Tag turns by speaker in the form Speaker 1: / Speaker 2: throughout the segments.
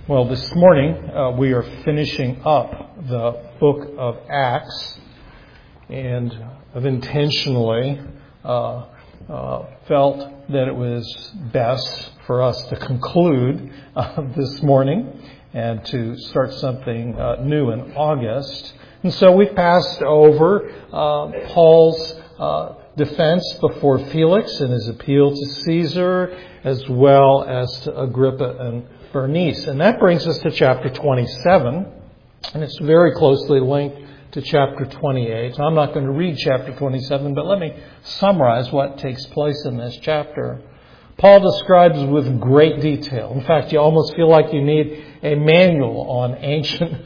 Speaker 1: Well, this morning we are finishing up the book of Acts, and I've intentionally felt that it was best for us to conclude this morning and to start something new in August. And so we passed over Paul's defense before Felix and his appeal to Caesar, as well as to Agrippa and Bernice. And that brings us to chapter 27, and it's very closely linked to chapter 28. I'm not going to read chapter 27, but let me summarize what takes place in this chapter. Paul describes with great detail. In fact, you almost feel like you need a manual on ancient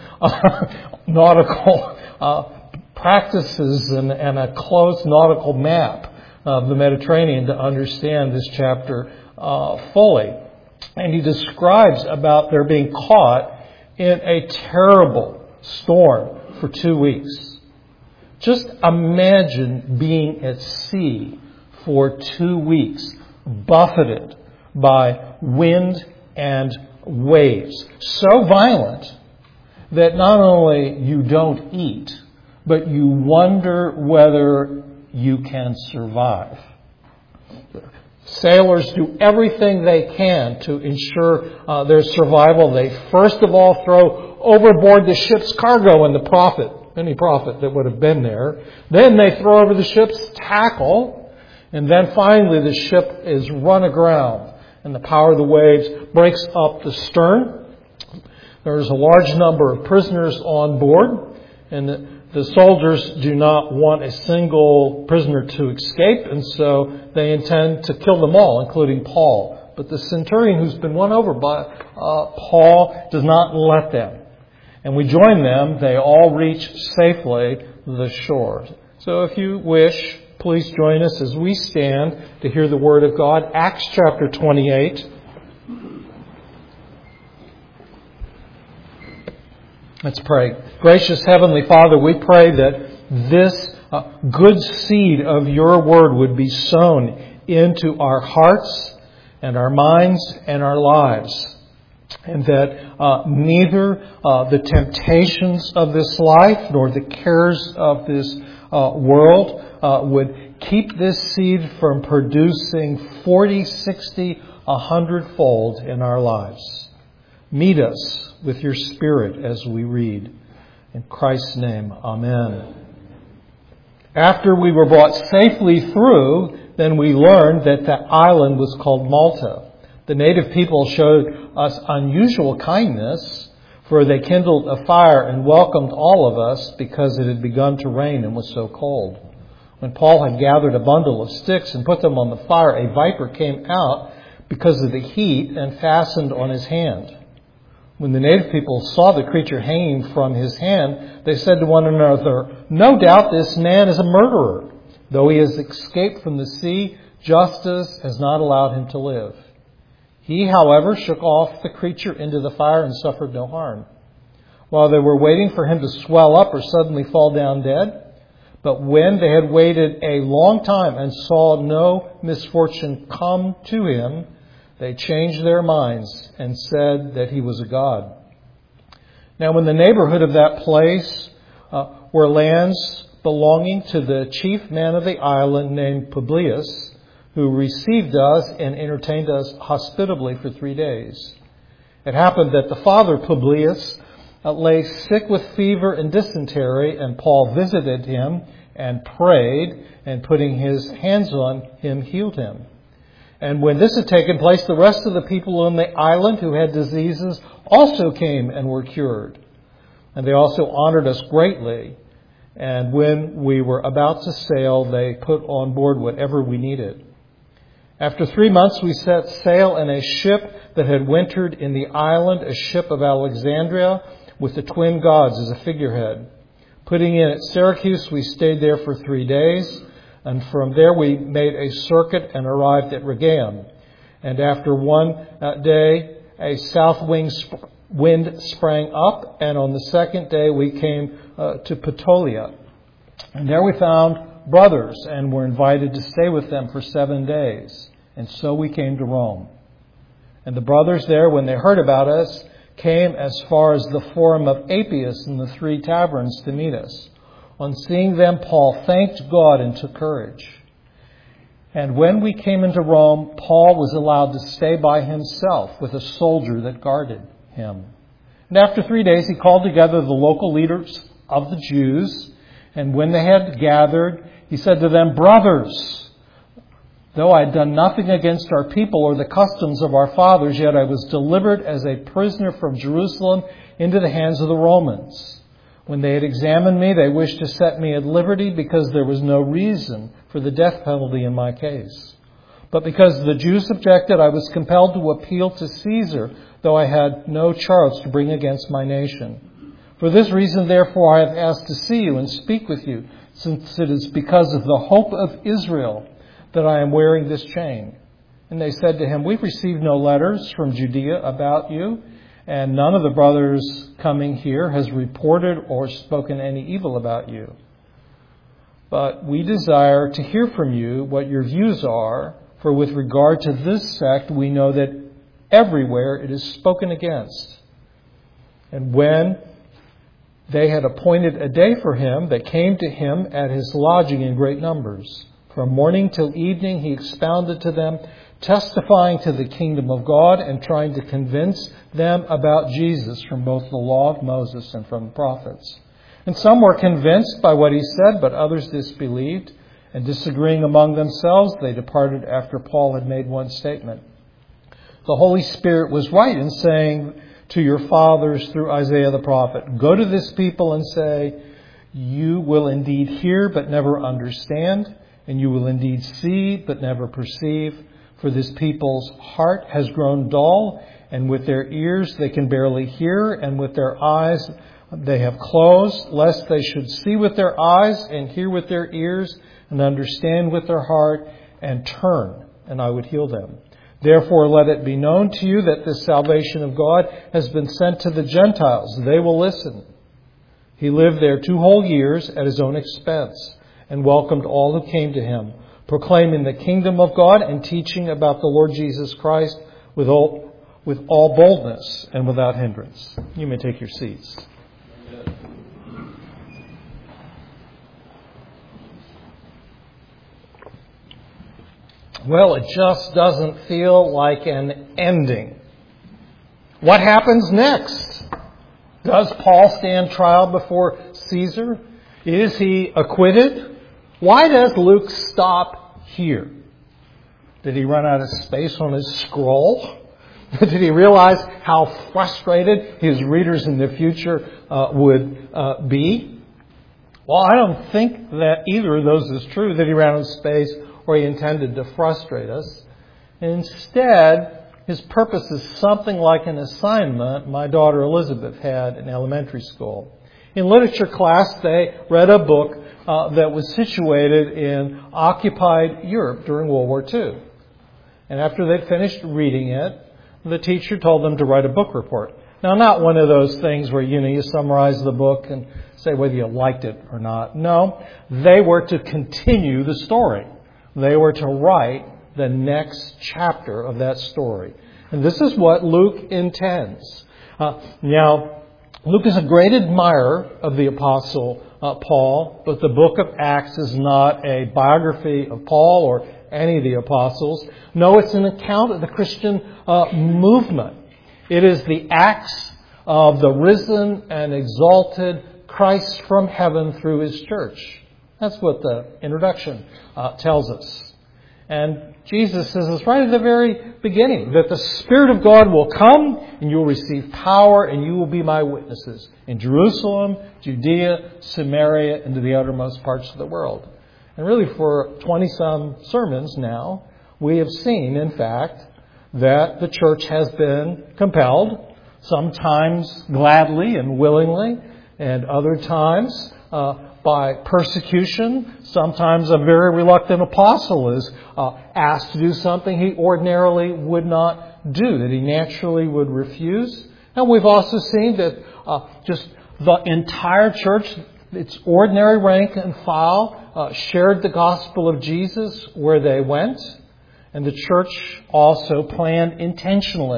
Speaker 1: nautical practices and a close nautical map of the Mediterranean to understand this chapter fully. And he describes about their being caught in a terrible storm for 2 weeks. Just imagine being at sea for 2 weeks, buffeted by wind and waves. So violent that not only you don't eat, but you wonder whether you can survive. Sailors do everything they can to ensure their survival. They first of all throw overboard the ship's cargo and any profit that would have been there. Then they throw over the ship's tackle. And then finally the ship is run aground and the power of the waves breaks up the stern. There's a large number of prisoners on board, and the soldiers do not want a single prisoner to escape, and so they intend to kill them all, including Paul. But the centurion who's been won over by Paul does not let them. And we join them. They all reach safely the shore. So if you wish, please join us as we stand to hear the Word of God. Acts chapter 28. Let's pray. Gracious Heavenly Father, we pray that this good seed of your word would be sown into our hearts and our minds and our lives. And that neither the temptations of this life nor the cares of this world would keep this seed from producing 40, 60, 100-fold in our lives. Meet us with your Spirit as we read. In Christ's name, amen. After we were brought safely through, then we learned that the island was called Malta. The native people showed us unusual kindness, for they kindled a fire and welcomed all of us because it had begun to rain and was so cold. When Paul had gathered a bundle of sticks and put them on the fire, a viper came out because of the heat and fastened on his hand. When the native people saw the creature hanging from his hand, they said to one another, "No doubt this man is a murderer. Though he has escaped from the sea, justice has not allowed him to live." He, however, shook off the creature into the fire and suffered no harm. While they were waiting for him to swell up or suddenly fall down dead, but when they had waited a long time and saw no misfortune come to him, they changed their minds and said that he was a god. Now, in the neighborhood of that place were lands belonging to the chief man of the island named Publius, who received us and entertained us hospitably for 3 days. It happened that the father Publius lay sick with fever and dysentery, and Paul visited him and prayed, and putting his hands on him, healed him. And when this had taken place, the rest of the people on the island who had diseases also came and were cured. And they also honored us greatly. And when we were about to sail, they put on board whatever we needed. After 3 months, we set sail in a ship that had wintered in the island, a ship of Alexandria with the twin gods as a figurehead. Putting in at Syracuse, we stayed there for 3 days. And from there we made a circuit and arrived at Rhegium. And after 1 day, a south wind sprang up, and on the second day we came to Ptolia. And there we found brothers and were invited to stay with them for 7 days. And so we came to Rome. And the brothers there, when they heard about us, came as far as the Forum of Appius and the Three Taverns to meet us. On seeing them, Paul thanked God and took courage. And when we came into Rome, Paul was allowed to stay by himself with a soldier that guarded him. And after 3 days, he called together the local leaders of the Jews. And when they had gathered, he said to them, "Brothers, though I had done nothing against our people or the customs of our fathers, yet I was delivered as a prisoner from Jerusalem into the hands of the Romans. When they had examined me, they wished to set me at liberty because there was no reason for the death penalty in my case. But because the Jews objected, I was compelled to appeal to Caesar, though I had no charge to bring against my nation. For this reason, therefore, I have asked to see you and speak with you, since it is because of the hope of Israel that I am wearing this chain." And they said to him, "We've received no letters from Judea about you, and none of the brothers coming here has reported or spoken any evil about you. But we desire to hear from you what your views are, for with regard to this sect, we know that everywhere it is spoken against." And when they had appointed a day for him, they came to him at his lodging in great numbers. From morning till evening he expounded to them, testifying to the kingdom of God and trying to convince them about Jesus from both the law of Moses and from the prophets. And some were convinced by what he said, but others disbelieved. And disagreeing among themselves, they departed after Paul had made one statement. The Holy Spirit was right in saying to your fathers through Isaiah the prophet, "Go to this people and say, you will indeed hear but never understand, and you will indeed see but never perceive. For this people's heart has grown dull, and with their ears they can barely hear, and with their eyes they have closed, lest they should see with their eyes and hear with their ears and understand with their heart and turn, and I would heal them. Therefore let it be known to you that this salvation of God has been sent to the Gentiles. They will listen." He lived there 2 whole years at his own expense and welcomed all who came to him, proclaiming the kingdom of God and teaching about the Lord Jesus Christ with all boldness and without hindrance. You may take your seats. Well, it just doesn't feel like an ending. What happens next? Does Paul stand trial before Caesar? Is he acquitted? Why does Luke stop here? Did he run out of space on his scroll? Did he realize how frustrated his readers in the future would be? Well, I don't think that either of those is true, that he ran out of space or he intended to frustrate us. Instead, his purpose is something like an assignment my daughter Elizabeth had in elementary school. In literature class, they read a book that was situated in occupied Europe during World War II. And after they'd finished reading it, the teacher told them to write a book report. Now, not one of those things where, you summarize the book and say whether you liked it or not. No, they were to continue the story. They were to write the next chapter of that story. And this is what Luke intends. Now, Luke is a great admirer of the Apostle Paul, but the book of Acts is not a biography of Paul or any of the apostles. No, it's an account of the Christian movement. It is the acts of the risen and exalted Christ from heaven through his church. That's what the introduction tells us. And Jesus says this right at the very beginning, that the Spirit of God will come and you will receive power and you will be my witnesses in Jerusalem, Judea, Samaria, and to the uttermost parts of the world. And really for 20-some sermons now, we have seen, in fact, that the church has been compelled, sometimes gladly and willingly, and other times by persecution. Sometimes a very reluctant apostle is asked to do something he ordinarily would not do, that he naturally would refuse. And we've also seen that just the entire church, its ordinary rank and file, shared the gospel of Jesus where they went. And the church also planned intentionally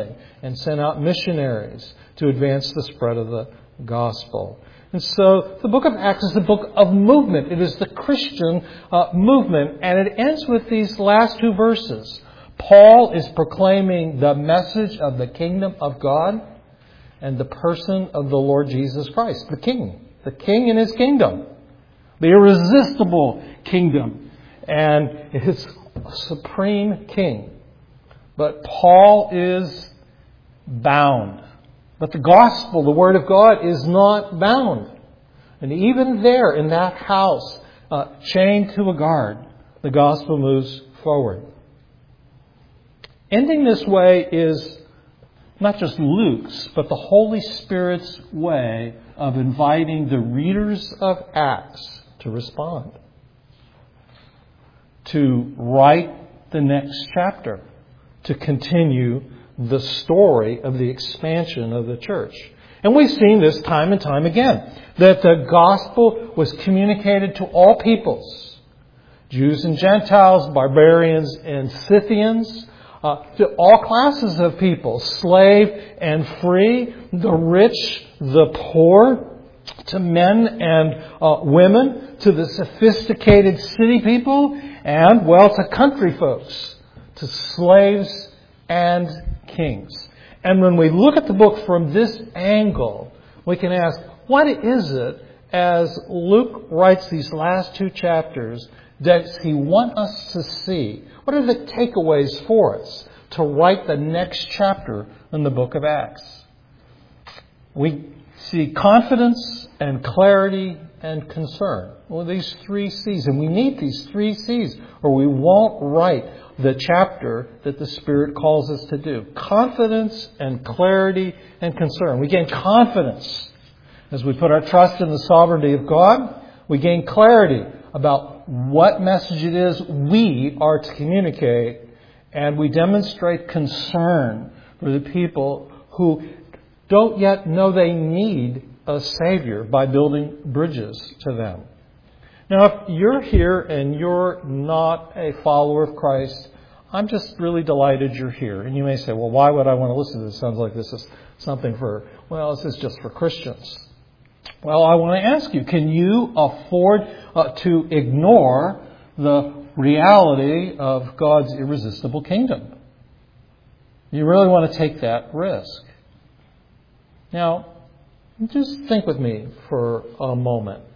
Speaker 1: and sent out missionaries to advance the spread of the gospel. And so the book of Acts is the book of movement. It is the Christian movement. And it ends with these last two verses. Paul is proclaiming the message of the kingdom of God and the person of the Lord Jesus Christ, the King and His kingdom, the irresistible kingdom, and His supreme King. But Paul is bound. But the gospel, the Word of God, is not bound. And even there in that house, chained to a guard, the gospel moves forward. Ending this way is not just Luke's, but the Holy Spirit's way of inviting the readers of Acts to respond, to write the next chapter, to continue the story of the expansion of the church. And we've seen this time and time again, that the gospel was communicated to all peoples, Jews and Gentiles, barbarians and Scythians, to all classes of people, slave and free, the rich, the poor, to men and women, to the sophisticated city people, and, well, to country folks, to slaves and kings. And when we look at the book from this angle, we can ask, what is it, as Luke writes these last two chapters, does he want us to see? What are the takeaways for us to write the next chapter in the book of Acts? We see confidence and clarity and concern. Well, these three C's. And we need these three C's or we won't write the chapter that the Spirit calls us to do. Confidence and clarity and concern. We gain confidence as we put our trust in the sovereignty of God. We gain clarity about what message it is we are to communicate. And we demonstrate concern for the people who don't yet know they need a Savior by building bridges to them. Now, if you're here and you're not a follower of Christ, I'm just really delighted you're here. And you may say, well, why would I want to listen to this? Sounds like this is something this is just for Christians. Well, I want to ask you, can you afford to ignore the reality of God's irresistible kingdom? You really want to take that risk? Now, just think with me for a moment.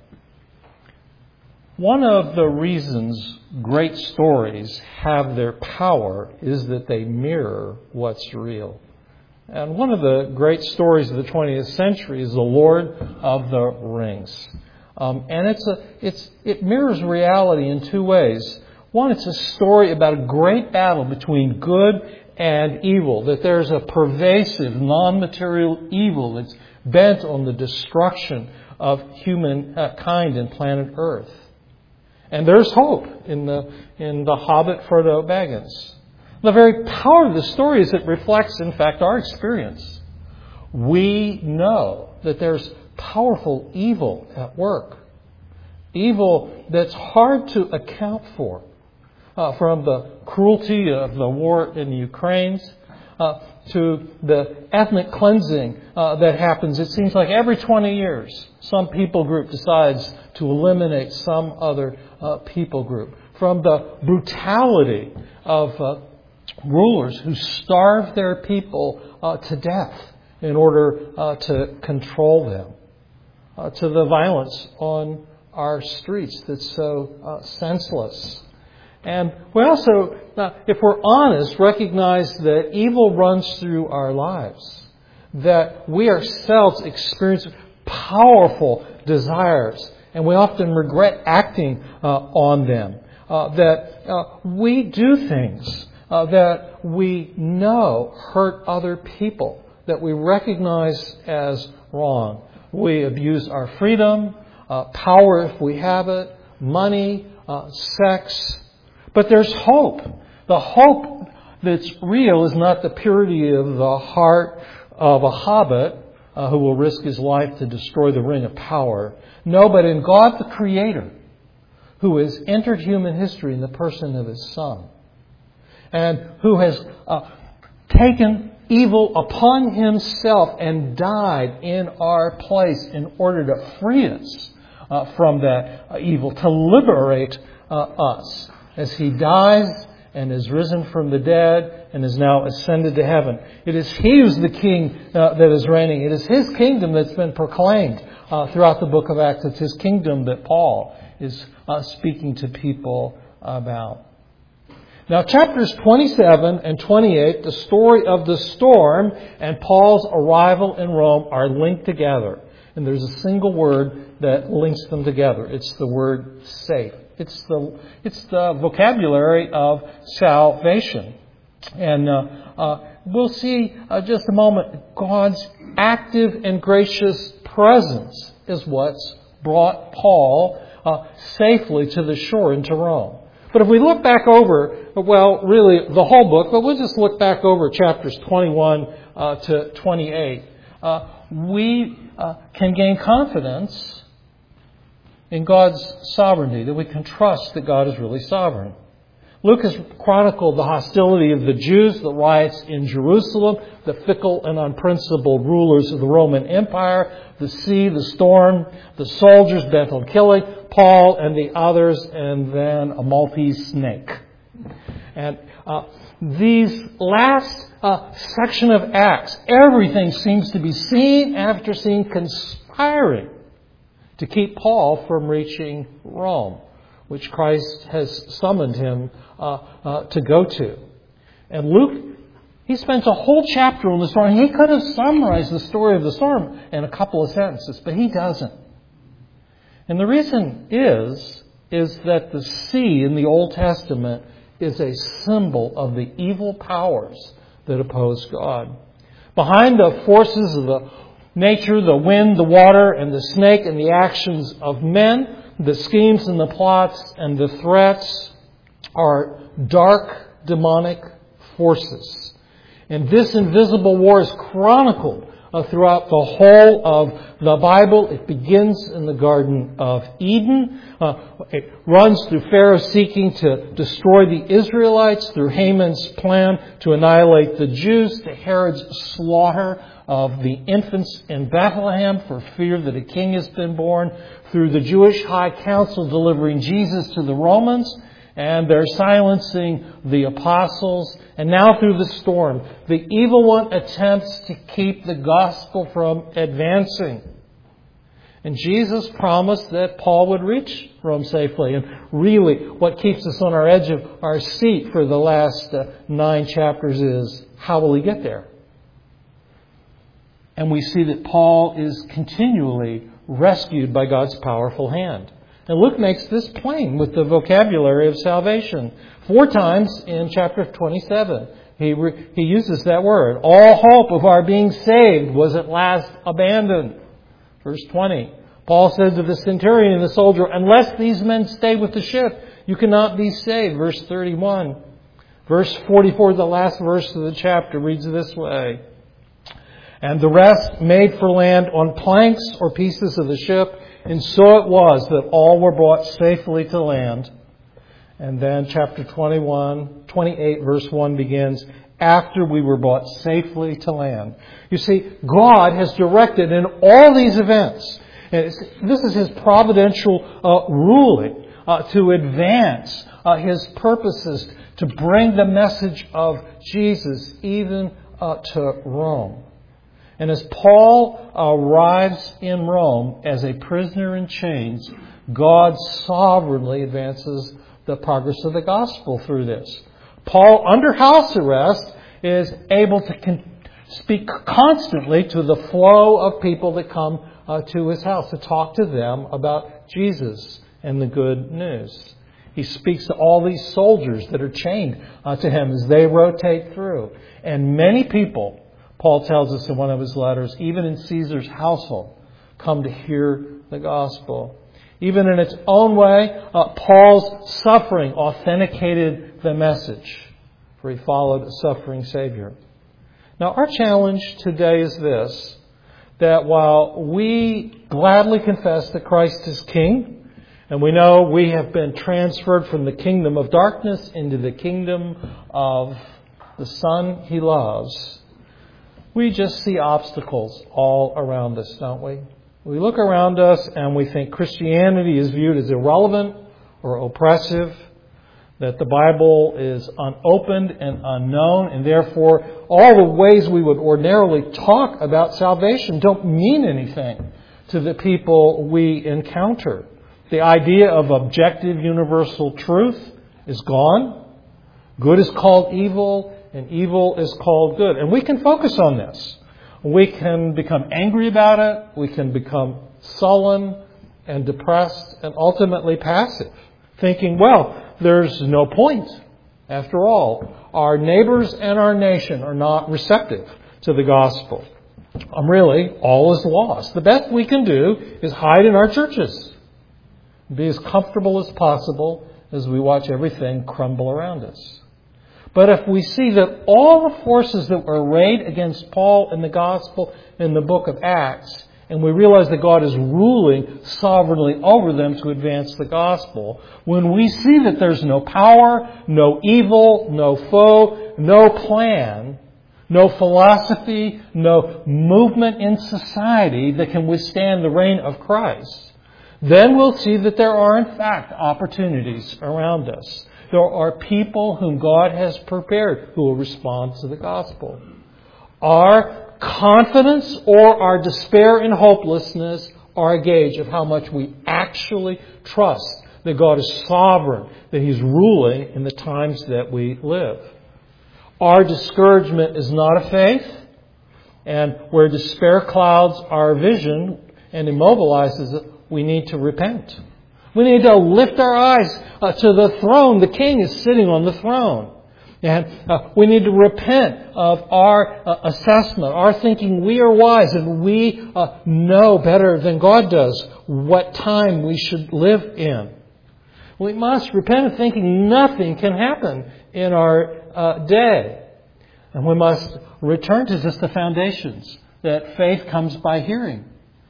Speaker 1: One of the reasons great stories have their power is that they mirror what's real. And one of the great stories of the 20th century is The Lord of the Rings. And it mirrors reality in two ways. One, it's a story about a great battle between good and evil, that there's a pervasive, non-material evil that's bent on the destruction of humankind and planet Earth. And there's hope in the Hobbit Frodo Baggins. The very power of the story is it reflects, in fact, our experience. We know that there's powerful evil at work. Evil that's hard to account for. From the cruelty of the war in Ukraine to the ethnic cleansing that happens. It seems like every 20 years, some people group decides to eliminate some other people group. From the brutality of rulers who starve their people to death in order to control them. To the violence on our streets that's so senseless. And we also, if we're honest, recognize that evil runs through our lives. That we ourselves experience powerful desires. And we often regret acting on them. That we do things that we know hurt other people. That we recognize as wrong. We abuse our freedom, power if we have it, money, sex. But there's hope. The hope that's real is not the purity of the heart of a hobbit who will risk his life to destroy the ring of power. No, but in God the Creator, who has entered human history in the person of His Son, and who has taken evil upon himself and died in our place in order to free us from that evil, to liberate us as he dies and is risen from the dead and is now ascended to heaven. It is he who's the king that is reigning. It is his kingdom that's been proclaimed throughout the book of Acts. It's his kingdom that Paul is speaking to people about. Now, chapters 27 and 28, the story of the storm and Paul's arrival in Rome are linked together. And there's a single word that links them together. It's the word safe. It's the vocabulary of salvation. And we'll see just a moment, God's active and gracious presence is what's brought Paul safely to the shore into Rome. But if we look back over, well, really the whole book, but we'll just look back over chapters 21 to 28, we can gain confidence in God's sovereignty, that we can trust that God is really sovereign. Luke has chronicled the hostility of the Jews, the riots in Jerusalem, the fickle and unprincipled rulers of the Roman Empire, the sea, the storm, the soldiers bent on killing Paul and the others, and then a Maltese snake. And these last section of Acts, everything seems to be scene after scene conspiring to keep Paul from reaching Rome, which Christ has summoned him to go to. And Luke, he spends a whole chapter on the storm. He could have summarized the story of the storm in a couple of sentences, but he doesn't. And the reason is that the sea in the Old Testament is a symbol of the evil powers that oppose God. Behind the forces of the nature, the wind, the water, and the snake, and the actions of men, the schemes and the plots and the threats are dark demonic forces. And this invisible war is chronicled throughout the whole of the Bible. It begins in the Garden of Eden. It runs through Pharaoh seeking to destroy the Israelites, through Haman's plan to annihilate the Jews, to Herod's slaughter of the infants in Bethlehem for fear that a king has been born, through the Jewish High Council delivering Jesus to the Romans, and they're silencing the apostles, and now through the storm. The evil one attempts to keep the gospel from advancing. And Jesus promised that Paul would reach Rome safely. And really, what keeps us on our edge of our seat for the last 9 chapters is, how will he get there? And we see that Paul is continually rescued by God's powerful hand. And Luke makes this plain with the vocabulary of salvation. 4 times in chapter 27, he uses that word. All hope of our being saved was at last abandoned. Verse 20, Paul said to the centurion and the soldier, unless these men stay with the ship, you cannot be saved. Verse 31. Verse 44, the last verse of the chapter, reads this way. And the rest made for land on planks or pieces of the ship, and so it was that all were brought safely to land. And then chapter 28, verse 1 begins, after we were brought safely to land. You see, God has directed in all these events, and this is His providential ruling to advance His purposes, to bring the message of Jesus even to Rome. And as Paul arrives in Rome as a prisoner in chains, God sovereignly advances the progress of the gospel through this. Paul, under house arrest, is able to speak constantly to the flow of people that come to his house, to talk to them about Jesus and the good news. He speaks to all these soldiers that are chained to him as they rotate through. And many people, Paul tells us in one of his letters, even in Caesar's household, come to hear the gospel. Even in its own way, Paul's suffering authenticated the message, for he followed a suffering Savior. Now, our challenge today is this, that while we gladly confess that Christ is King, and we know we have been transferred from the kingdom of darkness into the kingdom of the Son He loves, We just see obstacles all around us, don't we? We look around us and we think Christianity is viewed as irrelevant or oppressive, that the Bible is unopened and unknown, and therefore all the ways we would ordinarily talk about salvation don't mean anything to the people we encounter. The idea of objective universal truth is gone. Good is called evil, and evil is called good. And we can focus on this. We can become angry about it. We can become sullen and depressed and ultimately passive, thinking, well, there's no point. After all, our neighbors and our nation are not receptive to the gospel. Really, all is lost. The best we can do is hide in our churches, be as comfortable as possible as we watch everything crumble around us. But if we see that all the forces that were arrayed against Paul in the gospel in the book of Acts, and we realize that God is ruling sovereignly over them to advance the gospel, when we see that there's no power, no evil, no foe, no plan, no philosophy, no movement in society that can withstand the reign of Christ, then we'll see that there are in fact opportunities around us. There are people whom God has prepared who will respond to the gospel. Our confidence or our despair and hopelessness are a gauge of how much we actually trust that God is sovereign, that He's ruling in the times that we live. Our discouragement is not a faith, and where despair clouds our vision and immobilizes it, we need to repent. We need to lift our eyes to the throne. The King is sitting on the throne. And we need to repent of our assessment, our thinking we are wise and we know better than God does what time we should live in. We must repent of thinking nothing can happen in our day. And we must return to just the foundations, that faith comes by hearing.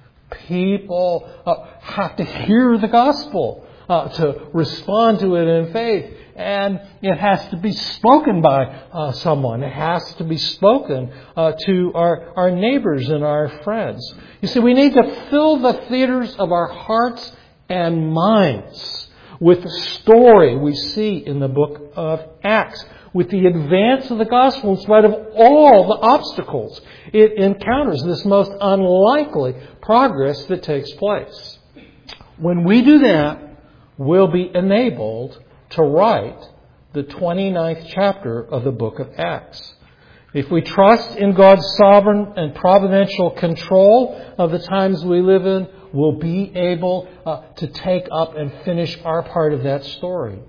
Speaker 1: People have to hear the gospel to respond to it in faith. And it has to be spoken by someone. It has to be spoken to our neighbors and our friends. You see, we need to fill the theaters of our hearts and minds with the story we see in the book of Acts, with the advance of the gospel in spite of all the obstacles it encounters, this most unlikely progress that takes place. When we do that, we'll be enabled to write the 29th chapter of the book of Acts. If we trust in God's sovereign and providential control of the times we live in, we'll be able to take up and finish our part of that story.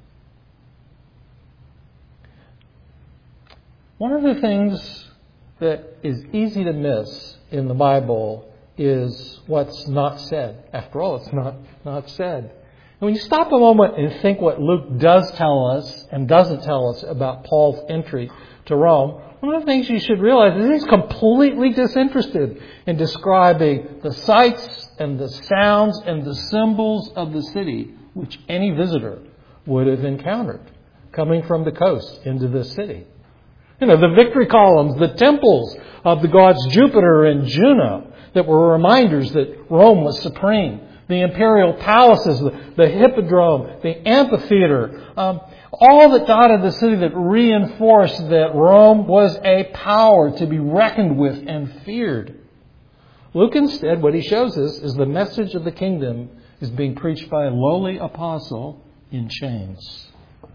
Speaker 1: One of the things that is easy to miss in the Bible is what's not said. After all, it's not said. And when you stop a moment and think what Luke does tell us and doesn't tell us about Paul's entry to Rome, one of the things you should realize is he's completely disinterested in describing the sights and the sounds and the symbols of the city which any visitor would have encountered coming from the coast into this city. You know, the victory columns, the temples of the gods Jupiter and Juno that were reminders that Rome was supreme. The imperial palaces, the hippodrome, the amphitheater, all that dotted the city that reinforced that Rome was a power to be reckoned with and feared. Luke instead, what he shows us is the message of the kingdom is being preached by a lowly apostle in chains.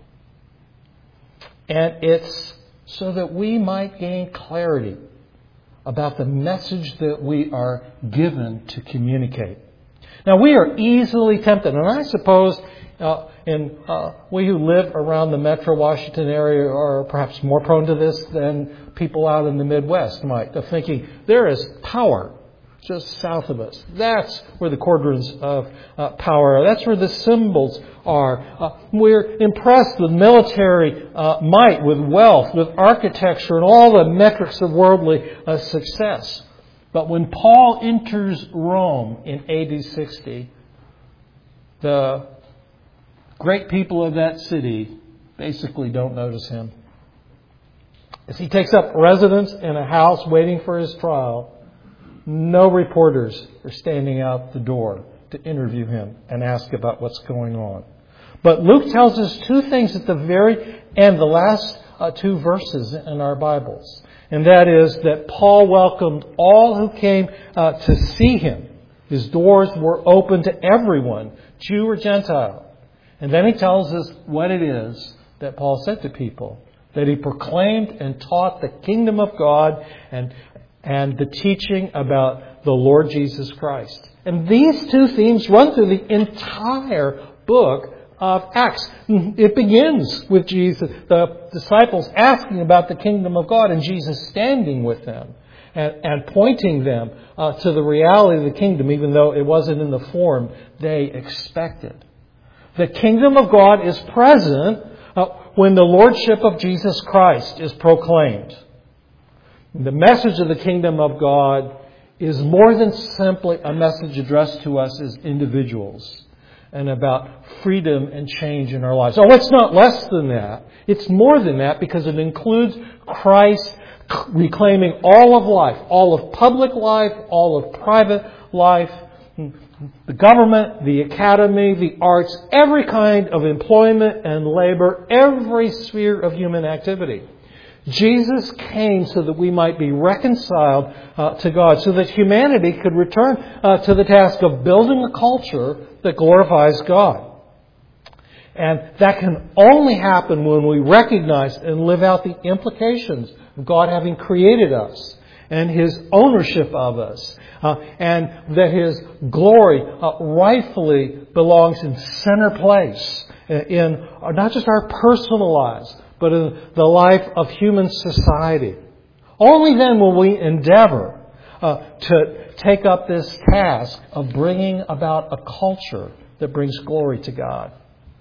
Speaker 1: And it's so that we might gain clarity about the message that we are given to communicate. Now, we are easily tempted, and I suppose we who live around the Metro Washington area are perhaps more prone to this than people out in the Midwest might, of thinking there is power just south of us. That's where the quadrants of power are. That's where the symbols are. We're impressed with military might, with wealth, with architecture, and all the metrics of worldly success. But when Paul enters Rome in AD 60, the great people of that city basically don't notice him. As he takes up residence in a house waiting for his trial, no reporters are standing out the door to interview him and ask about what's going on. But Luke tells us two things at the very end, the last two verses in our Bibles. And that is that Paul welcomed all who came to see him. His doors were open to everyone, Jew or Gentile. And then he tells us what it is that Paul said to people. That he proclaimed and taught the kingdom of God and the teaching about the Lord Jesus Christ. And these two themes run through the entire book of Acts. It begins with Jesus, the disciples asking about the kingdom of God and Jesus standing with them and pointing them to the reality of the kingdom, even though it wasn't in the form they expected. The kingdom of God is present when the lordship of Jesus Christ is proclaimed. The message of the kingdom of God is more than simply a message addressed to us as individuals and about freedom and change in our lives. Oh, it's not less than that. It's more than that because it includes Christ reclaiming all of life, all of public life, all of private life, the government, the academy, the arts, every kind of employment and labor, every sphere of human activity. Jesus came so that we might be reconciled to God, so that humanity could return to the task of building a culture that glorifies God. And that can only happen when we recognize and live out the implications of God having created us and His ownership of us, and that His glory rightfully belongs in center place in not just our personal lives, but in the life of human society. Only then will we endeavor to take up this task of bringing about a culture that brings glory to God.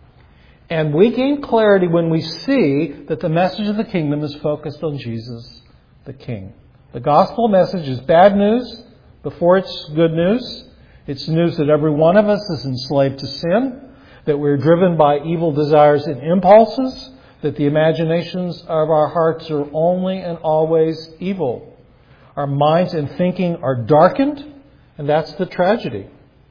Speaker 1: And we gain clarity when we see that the message of the kingdom is focused on Jesus, the King. The gospel message is bad news before it's good news. It's news that every one of us is enslaved to sin, that we're driven by evil desires and impulses, that the imaginations of our hearts are only and always evil. Our minds and thinking are darkened, and that's the tragedy.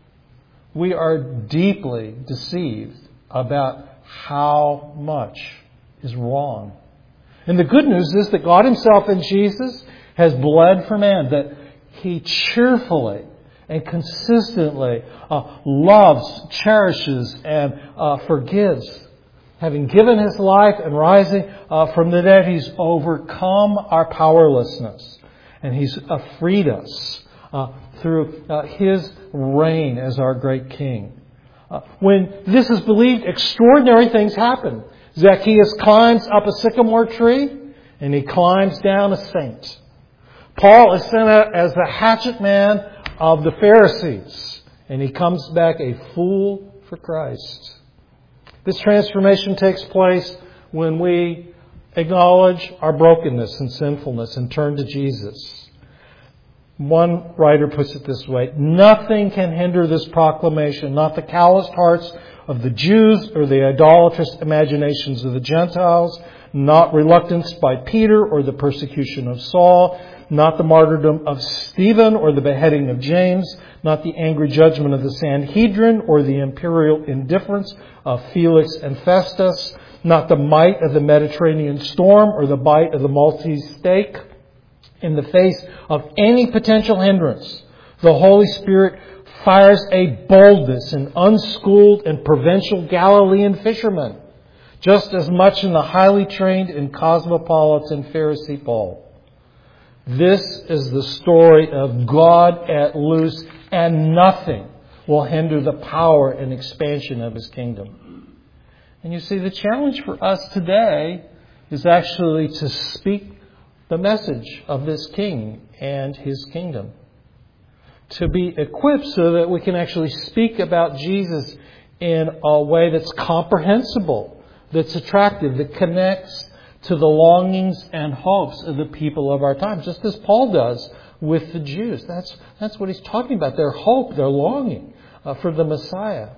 Speaker 1: We are deeply deceived about how much is wrong. And the good news is that God Himself in Jesus has bled for man, that He cheerfully and consistently loves, cherishes, and forgives. Having given His life and rising from the dead, He's overcome our powerlessness. And He's freed us through His reign as our great King. When this is believed, extraordinary things happen. Zacchaeus climbs up a sycamore tree, and he climbs down a saint. Paul is sent out as the hatchet man of the Pharisees, and he comes back a fool for Christ. This transformation takes place when we acknowledge our brokenness and sinfulness and turn to Jesus. One writer puts it this way: nothing can hinder this proclamation, not the calloused hearts of the Jews or the idolatrous imaginations of the Gentiles, not reluctance by Peter or the persecution of Saul, not the martyrdom of Stephen or the beheading of James, not the angry judgment of the Sanhedrin or the imperial indifference of Felix and Festus, not the might of the Mediterranean storm or the bite of the Maltese snake. In the face of any potential hindrance, the Holy Spirit fires a boldness in unschooled and provincial Galilean fishermen, just as much in the highly trained and cosmopolitan Pharisee Paul. This is the story of God at loose, and nothing will hinder the power and expansion of His kingdom. And you see, the challenge for us today is actually to speak the message of this King and His kingdom. To be equipped so that we can actually speak about Jesus in a way that's comprehensible, that's attractive, that connects to the longings and hopes of the people of our time, just as Paul does with the Jews. That's what he's talking about, their hope, their longing for the Messiah.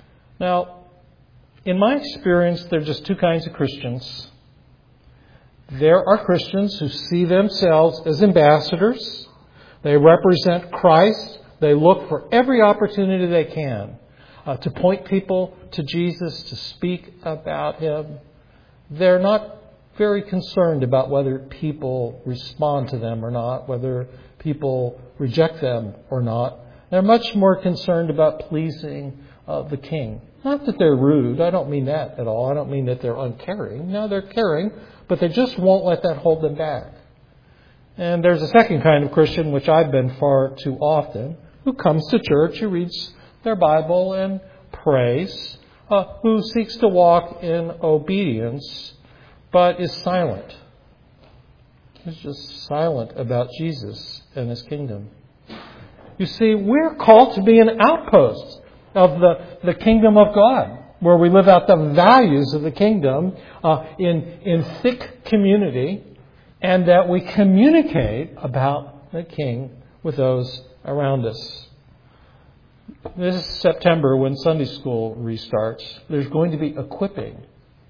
Speaker 1: Now, in my experience, there are just two kinds of Christians. There are Christians who see themselves as ambassadors. They represent Christ. They look for every opportunity they can to point people to Jesus, to speak about Him. They're not very concerned about whether people respond to them or not, whether people reject them or not. They're much more concerned about pleasing the king. Not that they're rude. I don't mean that at all. I don't mean that they're uncaring. No, they're caring, but they just won't let that hold them back. And there's a second kind of Christian, which I've been far too often, who comes to church, who reads their Bible and prays, who seeks to walk in obedience, but is silent. He's just silent about Jesus and His kingdom. You see, we're called to be an outpost of the kingdom of God, where we live out the values of the kingdom in thick community, and that we communicate about the King with those around us. This September, when Sunday school restarts, there's going to be equipping.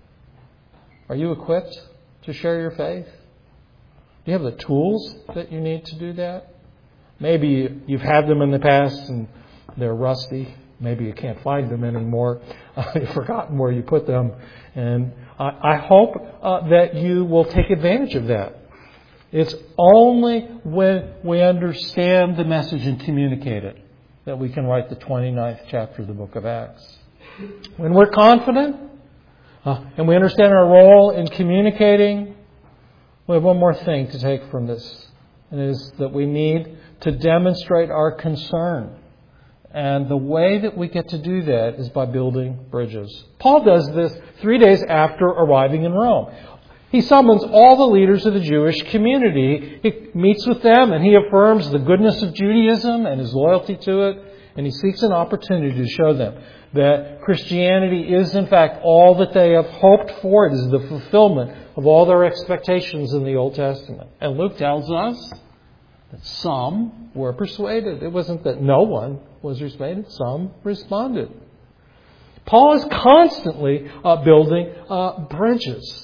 Speaker 1: Are you equipped to share your faith? Do you have the tools that you need to do that? Maybe you've had them in the past and they're rusty. Maybe you can't find them anymore. You've forgotten where you put them. And I hope that you will take advantage of that. It's only when we understand the message and communicate it that we can write the 29th chapter of the book of Acts. When we're confident and we understand our role in communicating, we have one more thing to take from this. And it is that we need to demonstrate our concern. And the way that we get to do that is by building bridges. Paul does this 3 days after arriving in Rome. He summons all the leaders of the Jewish community. He meets with them and he affirms the goodness of Judaism and his loyalty to it. And he seeks an opportunity to show them that Christianity is in fact all that they have hoped for. It is the fulfillment of all their expectations in the Old Testament. And Luke tells us that some were persuaded. It wasn't that no one was persuaded. Some responded. Paul is constantly building bridges.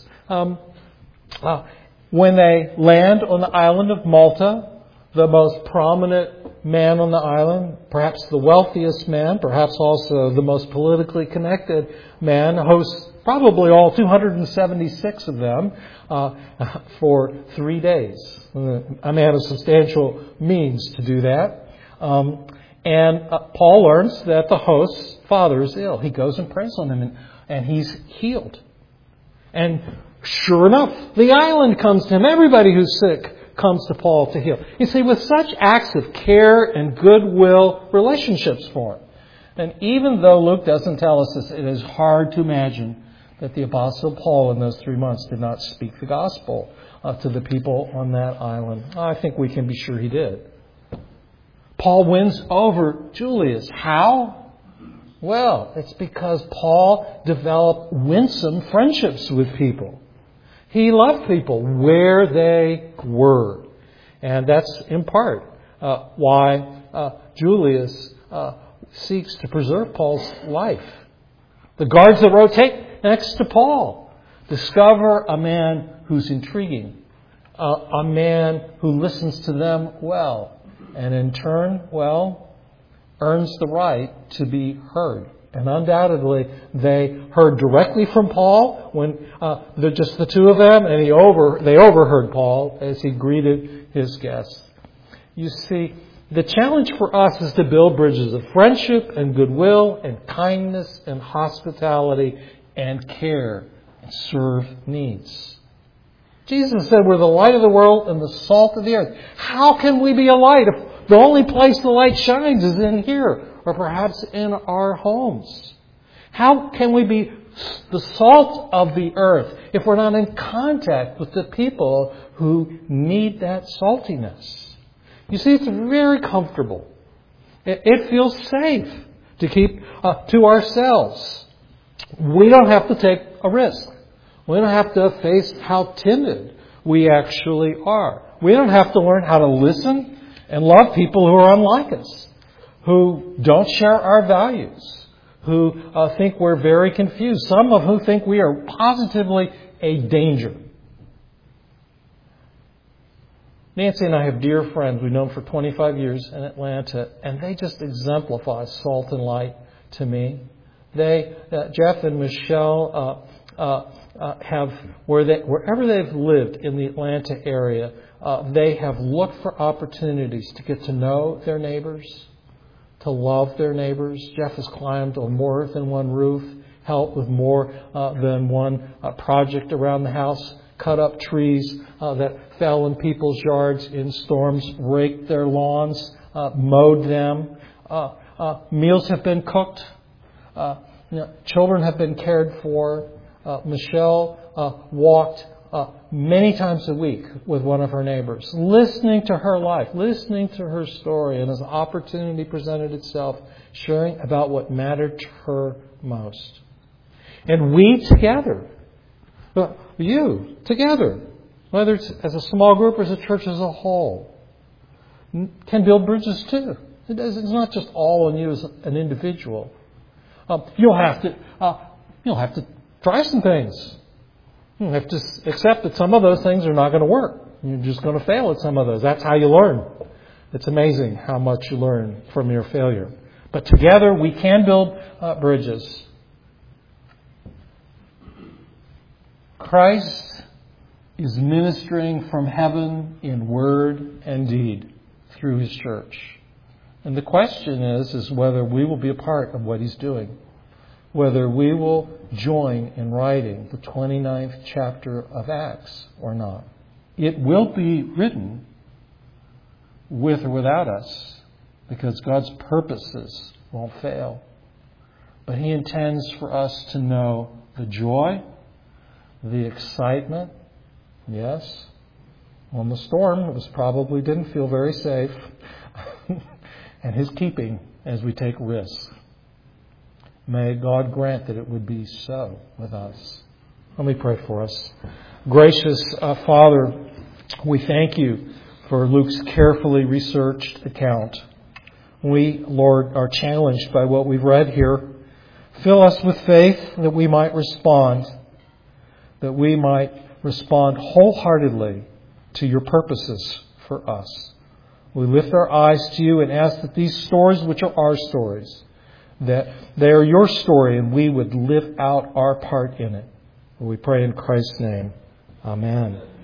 Speaker 1: When they land on the island of Malta, the most prominent man on the island, perhaps the wealthiest man, perhaps also the most politically connected man, hosts probably all 276 of them for 3 days. A man of substantial means to do that. And Paul learns that the host's father is ill. He goes and prays on him, and he's healed. And sure enough, the island comes to him. Everybody who's sick comes to Paul to heal. You see, with such acts of care and goodwill, relationships form. And even though Luke doesn't tell us this, it is hard to imagine that the Apostle Paul in those 3 months did not speak the gospel to the people on that island. I think we can be sure he did. Paul wins over Julius. How? Well, it's because Paul developed winsome friendships with people. He loved people where they were. And that's in part why Julius seeks to preserve Paul's life. The guards that rotate next to Paul discover a man who's intriguing, a man who listens to them well, and in turn, earns the right to be heard. And undoubtedly, they heard directly from Paul when just the two of them, and they overheard Paul as he greeted his guests. You see, the challenge for us is to build bridges of friendship and goodwill and kindness and hospitality and care and serve needs. Jesus said we're the light of the world and the salt of the earth. How can we be a light if the only place the light shines is in here or perhaps in our homes? How can we be the salt of the earth if we're not in contact with the people who need that saltiness? You see, it's very comfortable. It feels safe to keep to ourselves. We don't have to take a risk. We don't have to face how timid we actually are. We don't have to learn how to listen and love people who are unlike us, who don't share our values, who think we're very confused, some of whom think we are positively a danger. Nancy and I have dear friends. We've known for 25 years in Atlanta, and they just exemplify salt and light to me. Jeff and Michelle have, wherever they've lived in the Atlanta area, they have looked for opportunities to get to know their neighbors, to love their neighbors. Jeff has climbed on more than one roof, helped with more than one project around the house, cut up trees that fell in people's yards in storms, raked their lawns, mowed them. Meals have been cooked. Children have been cared for. Michelle walked many times a week with one of her neighbors, listening to her life, listening to her story, and as an opportunity presented itself, sharing about what mattered to her most. And we together, you together, whether it's as a small group or as a church as a whole, can build bridges too. It's not just all on you as an individual. You'll have to try some things. You have to accept that some of those things are not going to work. You're just going to fail at some of those. That's how you learn. It's amazing how much you learn from your failure. But together we can build bridges. Christ is ministering from heaven in word and deed through His church. And the question is whether we will be a part of what He's doing. Whether we will join in writing the 29th chapter of Acts or not. It will be written with or without us, because God's purposes won't fail. But He intends for us to know the joy, the excitement, yes, on the storm, it probably didn't feel very safe, and His keeping as we take risks. May God grant that it would be so with us. Let me pray for us. Gracious Father, we thank You for Luke's carefully researched account. We, Lord, are challenged by what we've read here. Fill us with faith that we might respond wholeheartedly to Your purposes for us. We lift our eyes to You and ask that these stories, which are our stories, that they are Your story and we would live out our part in it. We pray in Christ's name. Amen.